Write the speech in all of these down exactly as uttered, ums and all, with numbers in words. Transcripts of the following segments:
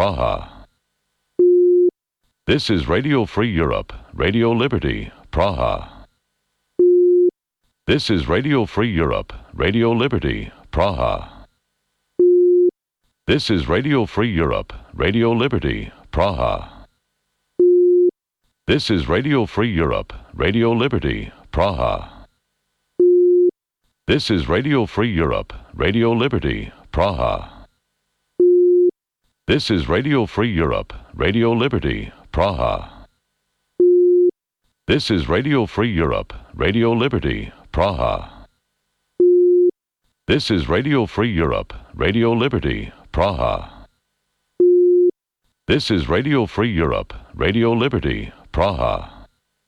Praha. This is Radio Free Europe, Radio Liberty, Praha. This is Radio Free Europe, Radio Liberty, Praha. This is Radio Free Europe, Radio Liberty, Praha. This is Radio Free Europe, Radio Liberty, Praha. This is Radio Free Europe, Radio Liberty, Praha. This is Radio Free Europe, Radio Liberty, Praha. This is Radio Free Europe, Radio Liberty, Praha. This is Radio Free Europe, Radio Liberty, Praha. This is Radio Free Europe, Radio Liberty, Praha.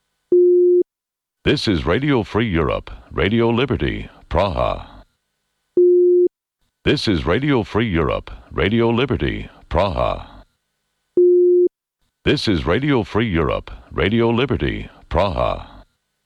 This is Radio Free Europe, Radio Liberty, Praha. This is Radio Free Europe, Radio Liberty, Praha. This is Radio Free Europe, Radio Liberty, Praha.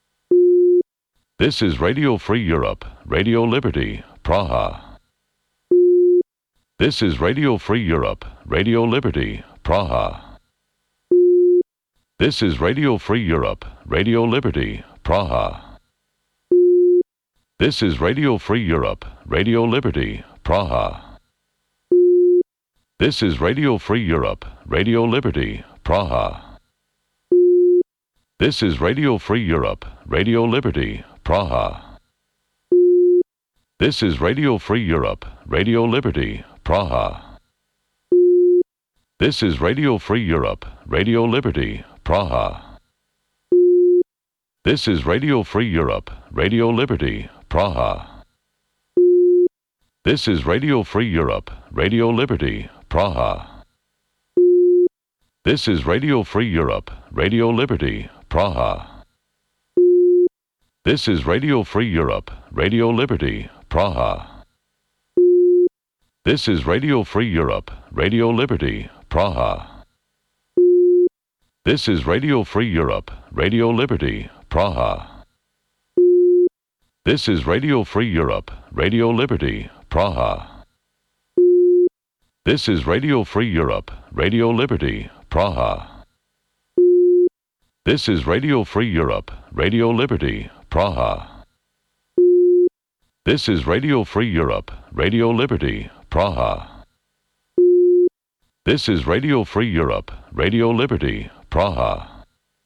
This is Radio Free Europe, Radio Liberty, Praha. This is Radio Free Europe, Radio Liberty, Praha. This is Radio Free Europe, Radio Liberty, Praha. This is Radio Free Europe, Radio Liberty, Praha. This is Radio Free Europe, Radio Liberty, Praha. This is Radio Free Europe, Radio Liberty, Praha. This is Radio Free Europe, Radio Liberty, Praha. This is Radio Free Europe, Radio Liberty, Praha. This is Radio Free Europe, Radio Liberty, Praha. This is Radio Free Europe, Radio Liberty, Praha. This is Radio Free Europe, Radio Liberty, Praha. This is Radio Free Europe, Radio Liberty, Praha. This is Radio Free Europe, Radio Liberty, Praha. This is Radio Free Europe, Radio Liberty, Praha. This is Radio Free Europe, Radio Liberty, Praha. This is Radio Free Europe, Radio Liberty, Praha. This is Radio Free Europe, Radio Liberty, Praha. This is Radio Free Europe, Radio Liberty, Praha. This is Radio Free Europe, Radio Liberty, Praha.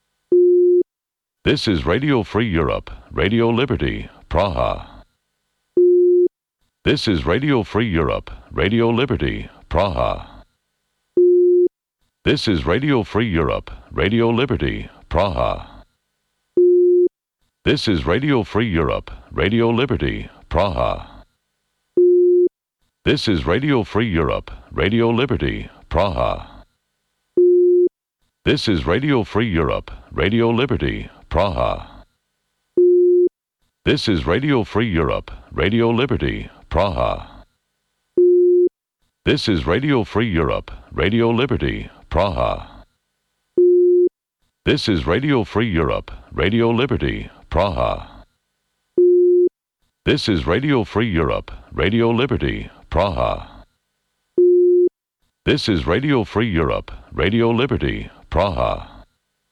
This is Radio Free Europe, Radio Liberty, Praha. This is Radio Free Europe, Radio Liberty, Praha. This is Radio Free Europe, Radio Liberty, Praha. This is Radio Free Europe, Radio Liberty, Praha. This is Radio Free Europe, Radio Liberty, Praha. This is Radio Free Europe, Radio Liberty, Praha. This is Radio Free Europe, Radio Liberty, Praha. This is Radio Free Europe, Radio Liberty, Praha. This is Radio Free Europe, Radio Liberty, Praha. This is Radio Free Europe, Radio Liberty, Praha. This is Radio Free Europe, Radio Liberty, Praha.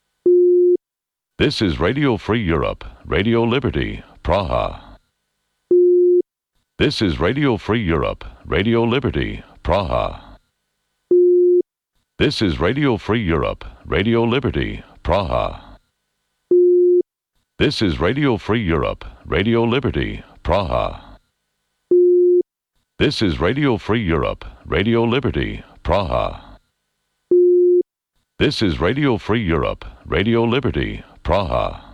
This is Radio Free Europe, Radio Liberty, Praha. This is Radio Free Europe, Radio Liberty, Praha. This is Radio Free Europe, Radio Liberty, Praha. This is Radio Free Europe, Radio Liberty, Praha. This is Radio Free Europe, Radio Liberty, Praha. This is Radio Free Europe, Radio Liberty, Praha.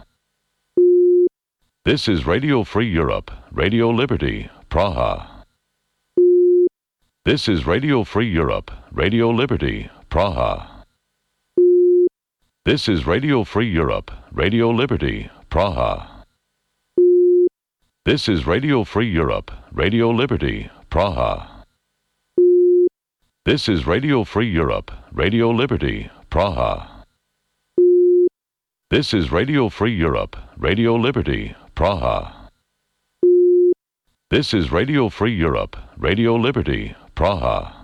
This is Radio Free Europe, Radio Liberty, Praha. This is Radio Free Europe, Radio Liberty, Praha. This is Radio Free Europe, Radio Liberty, Praha. This is Radio Free Europe, Radio Liberty, Praha. This is Radio Free Europe, Radio Liberty, Praha. This is Radio Free Europe, Radio Liberty, Praha. This is Radio Free Europe, Radio Liberty, Praha.